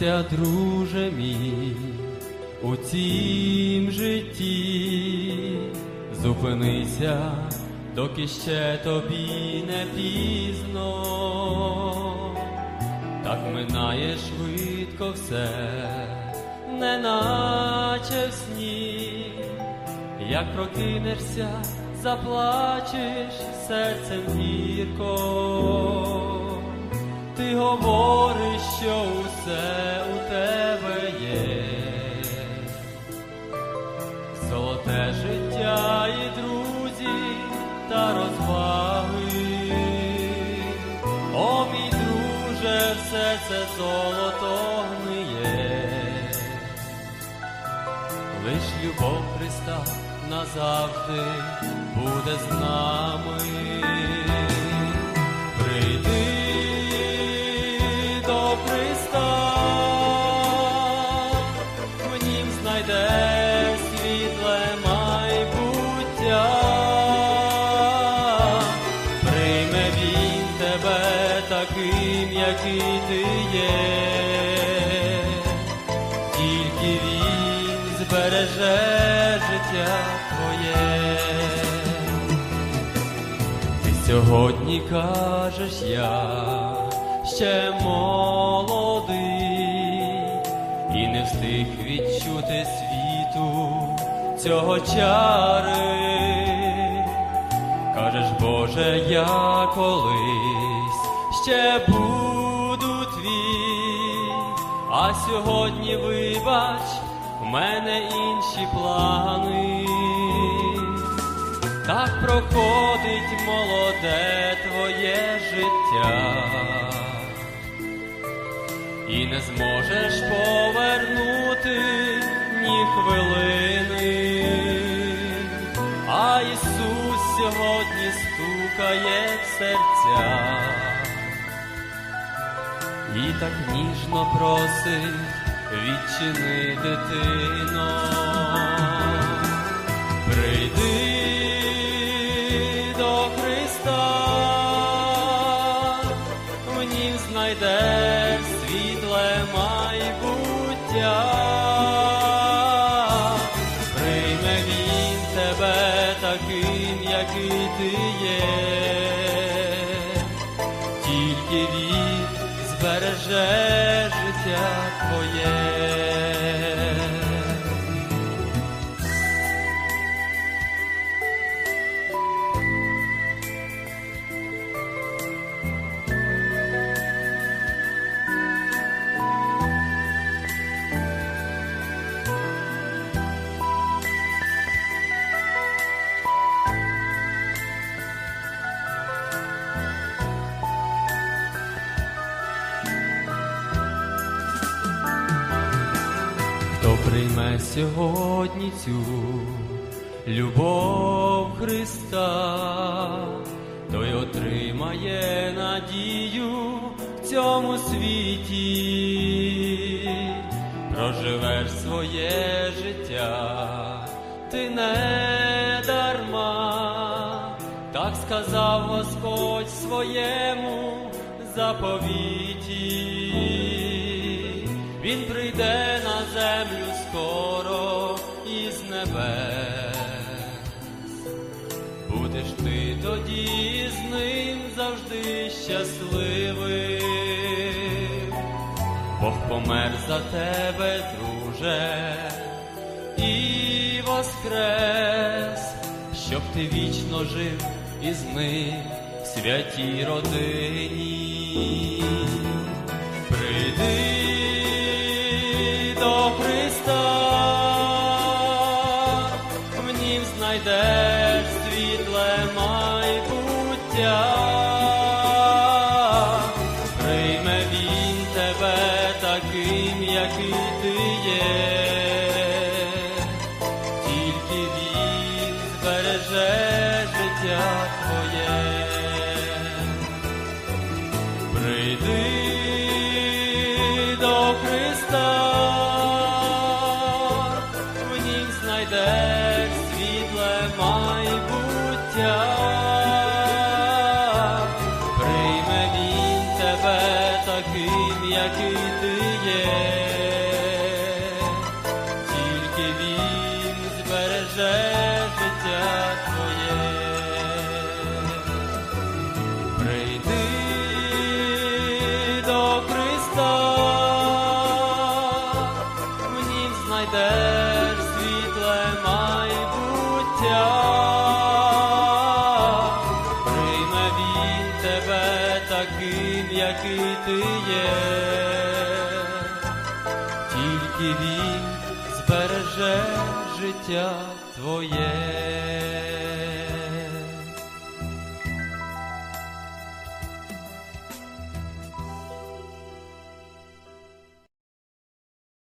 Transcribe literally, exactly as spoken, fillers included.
Зупинися, друже мій, у цім житті, зупинися, доки ще тобі не пізно. Так минає швидко все, неначе в сні. Як прокинешся, заплачеш серцем гірко. Ти говориш, що усе у тебе є, золоте життя і друзі та розваги. О, мій друже, все це золото гниє, лиш любов Христа назавжди буде з нами. Прийди до Христа, в нім знайдеш світле майбуття. Прийме він тебе таким, який ти є, тільки він збереже життя твоє. Ти сьогодні кажеш, я ще молодий і не встиг відчути світу цього чари. Кажеш, Боже, я колись ще буду твій, а сьогодні, вибач, в мене інші плани. Так проходить молоде твоє життя, і не зможеш повернути ні хвилини. А Ісус сьогодні стукає в серця і так ніжно просить: відчини, дитино. Прийди до Христа, в нім знайдеш світле майбуття. Прийме він тебе таким, який ти є, тільки він збереже життя твоє. Хто прийме сьогодні цю любов Христа, той отримає надію в цьому світі. Проживеш своє життя ти не дарма, так сказав Господь в своєму заповіті. Він прийде на землю скоро із небес. Будеш ти тоді з ним завжди щасливим. Бог помер за тебе, друже, і воскрес, щоб ти вічно жив із ним в святій родині. Прийди до Христа, в нім знайдеш світле майбуття. Прийме він тебе таким, який ти є, тільки він збереже життя твоє. Прийди до Христа, в нім знайдеш світле майбуття. Прийме він тебе таким, який ти є, знайдеш світле майбуття, прийме він тебе таким, який ти є, тільки він збереже життя твоє.